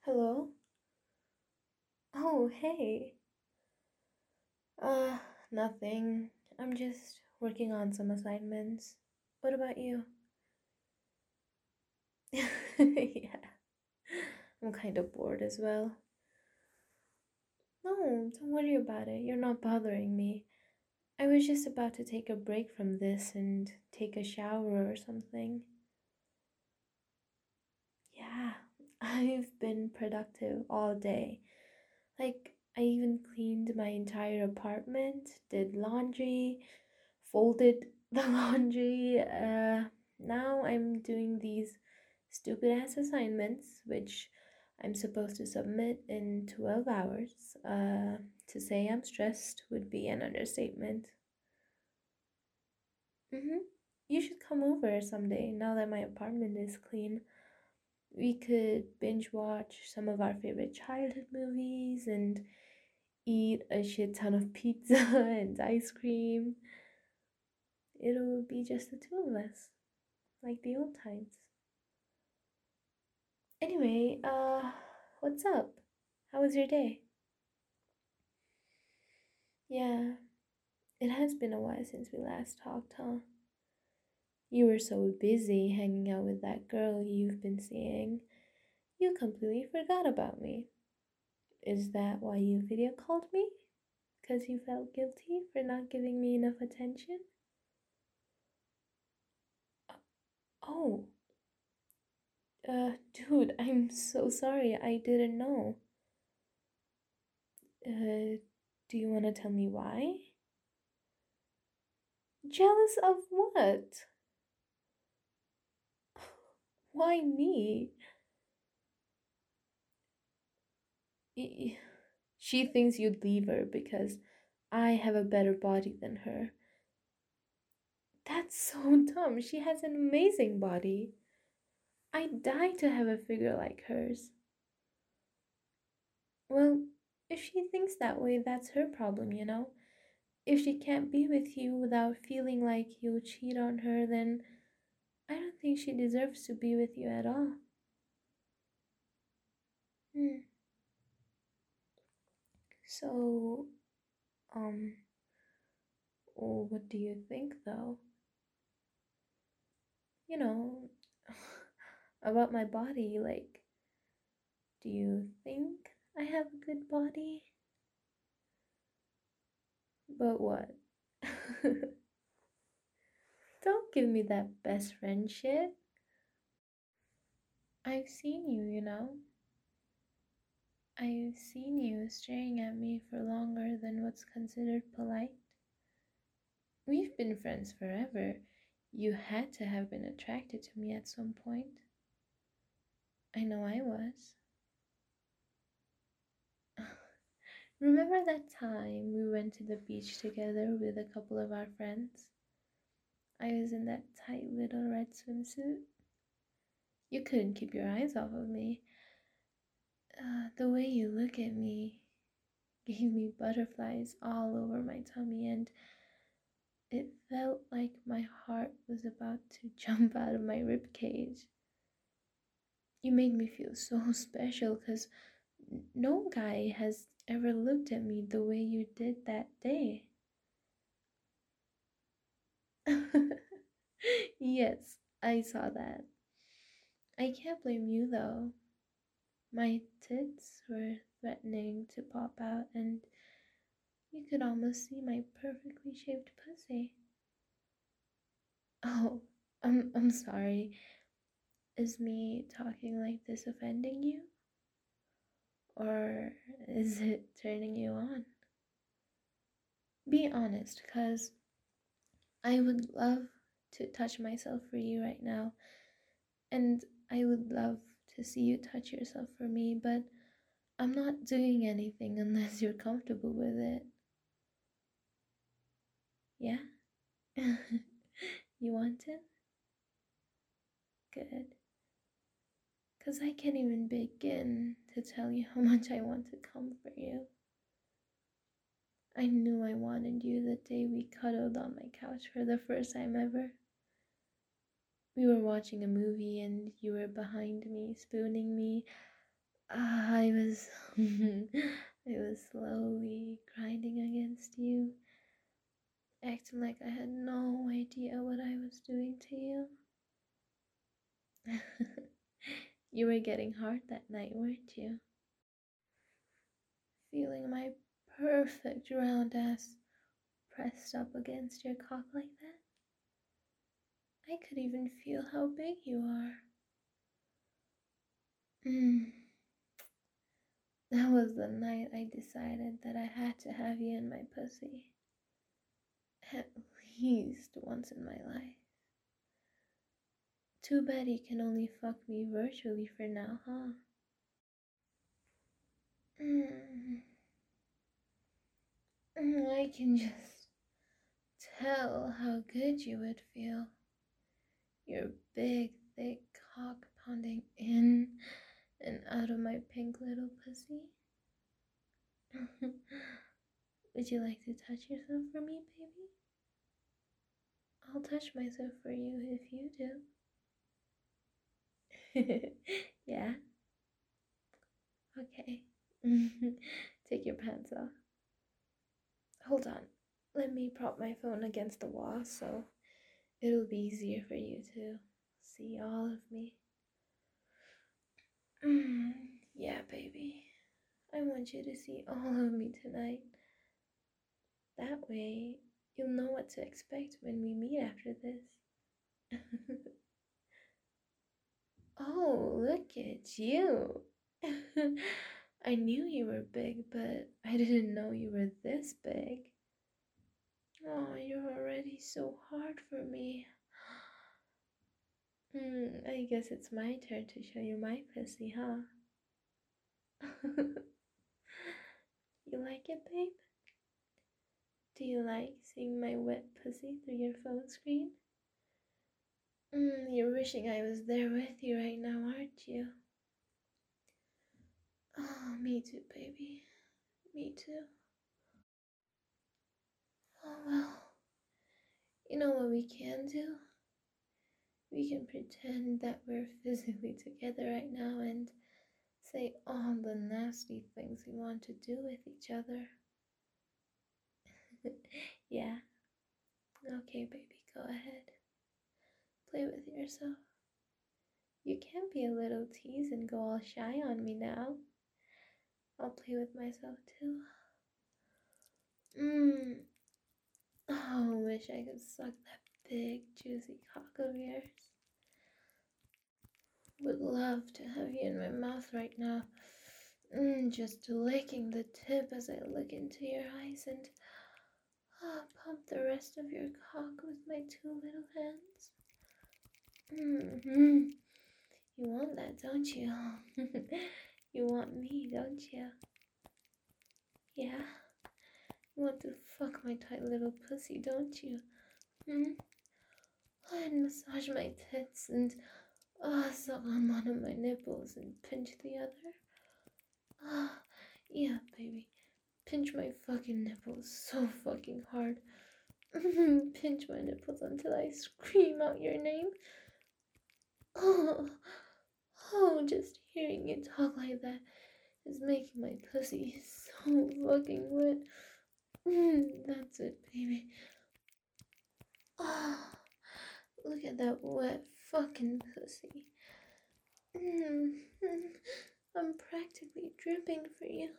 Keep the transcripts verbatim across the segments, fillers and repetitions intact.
Hello? Oh, hey. Uh, Nothing. I'm just working on some assignments. What about you? Yeah, I'm kind of bored as well. No, don't worry about it. You're not bothering me. I was just about to take a break from this and take a shower or something. Yeah, I've been productive all day. Like, I even cleaned my entire apartment, did laundry, folded the laundry. Uh, now I'm doing these stupid ass assignments, which I'm supposed to submit in twelve hours. Uh, to say I'm stressed would be an understatement. Mm-hmm. You should come over someday now that my apartment is clean. We could binge watch some of our favorite childhood movies and eat a shit ton of pizza and ice cream. It'll be just the two of us, like the old times. Anyway, uh, what's up? How was your day? Yeah, it has been a while since we last talked, huh? You were so busy hanging out with that girl you've been seeing, you completely forgot about me. Is that why you video called me? Because you felt guilty for not giving me enough attention? Oh, uh, dude, I'm so sorry. I didn't know. Uh, do you want to tell me why? Jealous of what? Why me? Y- She thinks you'd leave her because I have a better body than her. That's so dumb. She has an amazing body. I'd die to have a figure like hers. Well, if she thinks that way, that's her problem, you know? If she can't be with you without feeling like you'll cheat on her, then I don't think she deserves to be with you at all. Hmm. So, um, oh, what do you think though? You know, about my body, like, do you think I have a good body? But what? Don't give me that best friend shit. I've seen you, you know. I've seen you staring at me for longer than what's considered polite. We've been friends forever. You had to have been attracted to me at some point. I know I was. Remember that time we went to the beach together with a couple of our friends? I was in that tight little red swimsuit. You couldn't keep your eyes off of me. Uh, the way you look at me gave me butterflies all over my tummy, and it felt like my heart was about to jump out of my rib cage. You made me feel so special because no guy has ever looked at me the way you did that day. Yes, I saw that. I can't blame you though. My tits were threatening to pop out, and you could almost see my perfectly shaped pussy. Oh, I'm, I'm sorry. Is me talking like this offending you? Or is it turning you on? Be honest, because I would love to touch myself for you right now, and I would love to see you touch yourself for me, but I'm not doing anything unless you're comfortable with it. Yeah? You want it? Good. Because I can't even begin to tell you how much I want to come for you. I knew I wanted you the day we cuddled on my couch for the first time ever. We were watching a movie and you were behind me, spooning me. I was I was slowly grinding against you, acting like I had no idea what I was doing to you. You were getting hard that night, weren't you? Feeling my perfect round ass pressed up against your cock like that? I could even feel how big you are. Mm. That was the night I decided that I had to have you in my pussy. At least once in my life. Too bad you can only fuck me virtually for now, huh? Mm. Mm, I can just tell how good you would feel. Your big, thick cock pounding in and out of my pink little pussy. Would you like to touch yourself for me, baby? I'll touch myself for you if you do. Yeah? Okay. Take your pants off. Hold on. Let me prop my phone against the wall so it'll be easier for you to see all of me. Mm, yeah, baby. I want you to see all of me tonight. That way, you'll know what to expect when we meet after this. Oh, look at you. I knew you were big, but I didn't know you were this big. Oh, you're already so hard for me. Mm, I guess it's my turn to show you my pussy, huh? You like it, babe? Do you like seeing my wet pussy through your phone screen? Mm, you're wishing I was there with you right now, aren't you? Oh, me too, baby. Me too. Oh, well. You know what we can do? We can pretend that we're physically together right now and say all the nasty things we want to do with each other. Yeah? Okay, baby, go ahead. Play with yourself. You can't be a little tease and go all shy on me now. I'll play with myself too. Mmm. Oh, I wish I could suck that big, juicy cock of yours. Would love to have you in my mouth right now. Mm, just licking the tip as I look into your eyes and oh, pump the rest of your cock with my two little hands. Mm-hmm. You want that, don't you? You want me, don't you? Yeah? You want to fuck my tight little pussy, don't you? Hmm? And massage my tits and uh, suck on one of my nipples and pinch the other. Ah, uh, yeah, baby. Pinch my fucking nipples so fucking hard. Pinch my nipples until I scream out your name. Oh, oh, just hearing you talk like that is making my pussy so fucking wet. That's it, baby. Oh, look at that wet fucking pussy. I'm practically dripping for you.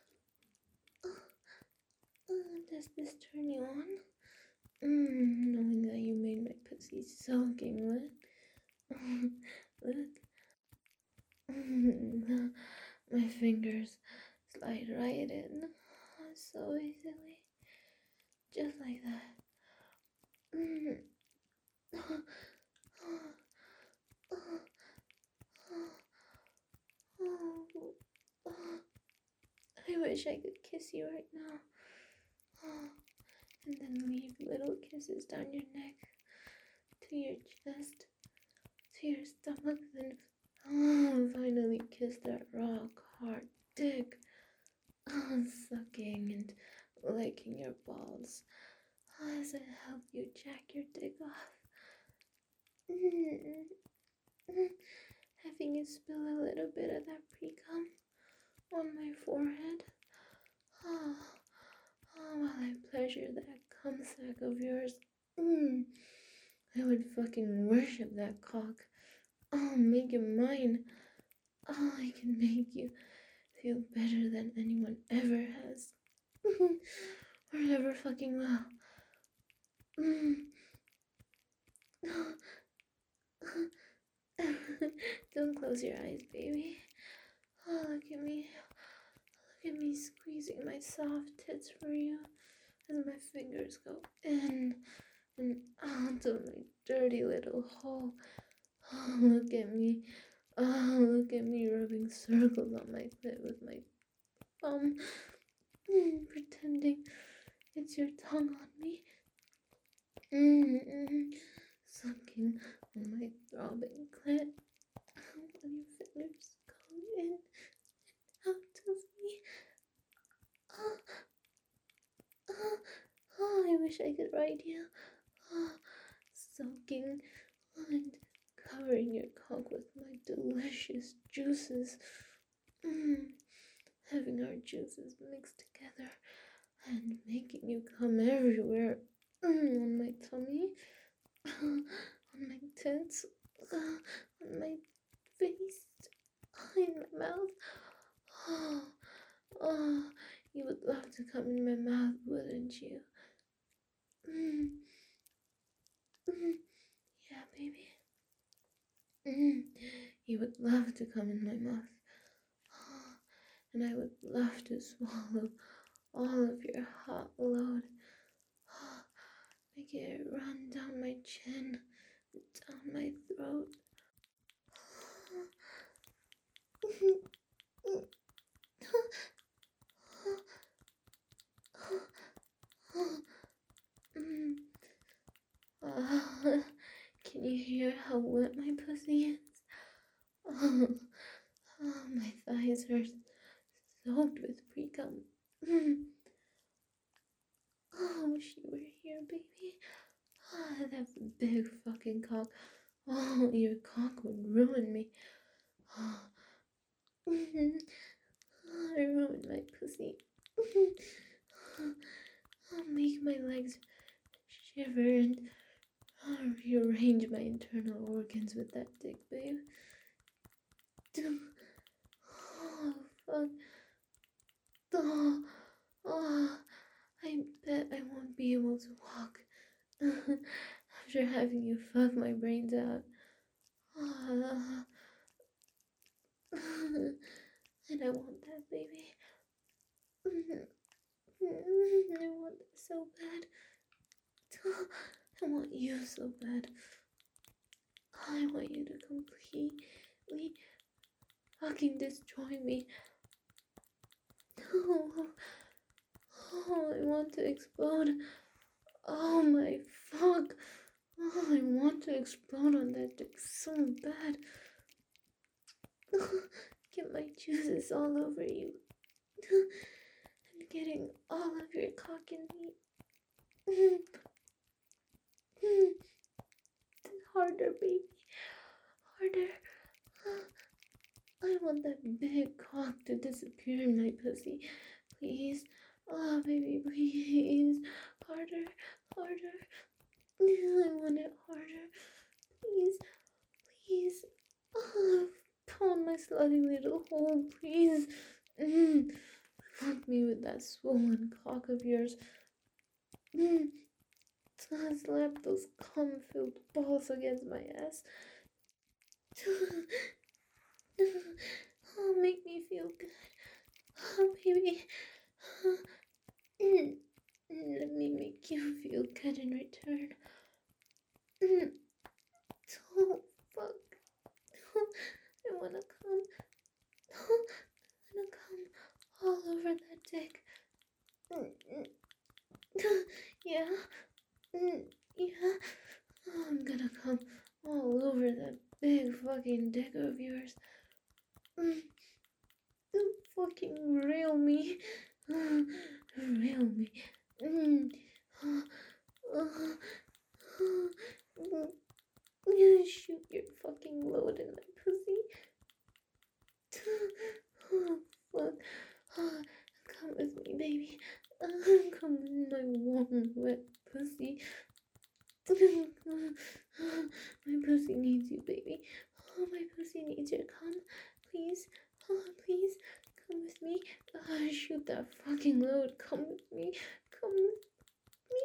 Does this turn you on? Mm, knowing that you made my pussy soaking wet. Look. My fingers slide right in so easily. Just like that. Mm. I wish I could kiss you right now. And then leave little kisses down your neck, to your chest, to your stomach, then oh, finally kiss that rock hard dick. Oh, sucking and licking your balls as I help you jack your dick off. Mm-hmm. Having you spill a little bit of that pre-cum on my forehead. Oh, oh, while I pleasure that cum sack of yours. Mm, I would fucking worship that cock. Oh, make it mine. Oh, I can make you feel better than anyone ever has. Or ever fucking will. Mm. Don't close your eyes, baby. Oh, look at me. Look at me squeezing my soft tits for you as my fingers go in and out of my dirty little hole. Oh, look at me. Oh, look at me rubbing circles on my clit with my thumb, mm, pretending it's your tongue on me. Mm-mm. Sucking on my throbbing clit. When your fingers go in and out of me. Oh, oh, oh, I wish I could ride you. Oh, soaking and covering your cock with my delicious juices. Mm, having our juices mixed together and making you come everywhere. Mm, on my tummy, on my tits, uh, on my face, in my mouth. Oh, oh, you would love to come in my mouth, wouldn't you? Mm, mm, yeah, baby. Mm, you would love to come in my mouth. Oh, and I would love to swallow all of your hot load. Oh, make it run down my chin, down my throat. Mm. Oh, can you hear how wet my pussy is? Oh, oh, my thighs are soaked with pre-cum. Mm. Oh, wish you were here, baby. Oh, that big fucking cock. Oh, your cock would ruin me. Oh, mm-hmm. Oh, I ruined my pussy. Mm-hmm. I'll make my legs shiver and I'll rearrange my internal organs with that dick, babe. Oh, fuck. Oh, oh, I bet I won't be able to walk after having you fuck my brains out. Oh, and I want that, baby. I want that so bad. I want you so bad. I want you to completely fucking destroy me. Oh, oh, I want to explode. Oh my fuck. Oh, I want to explode on that dick so bad. Get my juices all over you. I'm getting all of your cock in me. Harder, baby. Harder. I want that big cock to disappear in my pussy. Please. Oh, baby, please. Harder. Harder. I want it harder. Please. Please. Oh, pound my slutty little hole, please. Mm. Fuck me with that swollen cock of yours. Mm. Slap those cum-filled balls against my ass. Oh, make me feel good. Oh, baby. Mm. Let me make you feel good in return. Mm. Oh, fuck. I wanna come. I wanna come all over that dick. Mm. Yeah. Mm. Yeah. Oh, I'm gonna come all over that big fucking dick of yours. Mm. Don't fucking rail me. Rail me. Mm. You shoot your fucking load in my pussy. Oh, fuck. Wet pussy. My pussy needs you, baby. Oh, my pussy needs your cum. Please, oh, please, come with me. Oh, shoot that fucking load. Come with me. Come with me.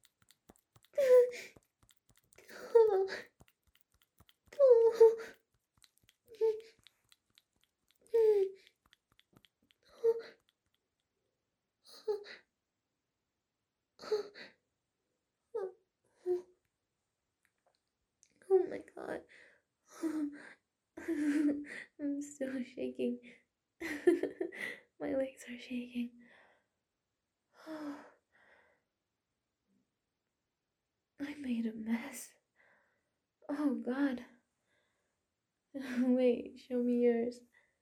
Oh, oh. Oh my god. I'm still shaking. My legs are shaking. I made a mess. Oh god. Wait, show me yours.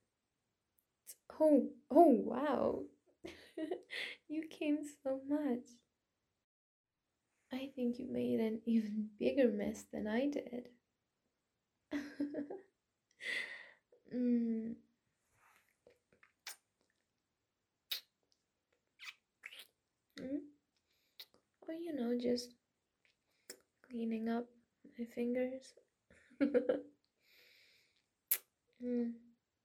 Oh, oh wow. You came so much. I think you made an even bigger mess than I did. mm. Mm? Or, you know, just cleaning up my fingers. mm.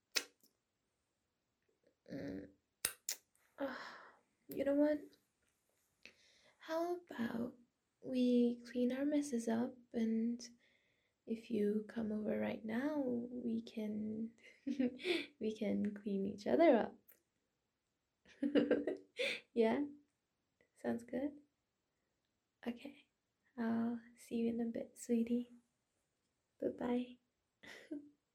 Mm. Ah, you know what? How about we clean our messes up, and if you come over right now, we can we can clean each other up. Yeah, sounds good. Okay, I'll see you in a bit, sweetie. Bye bye.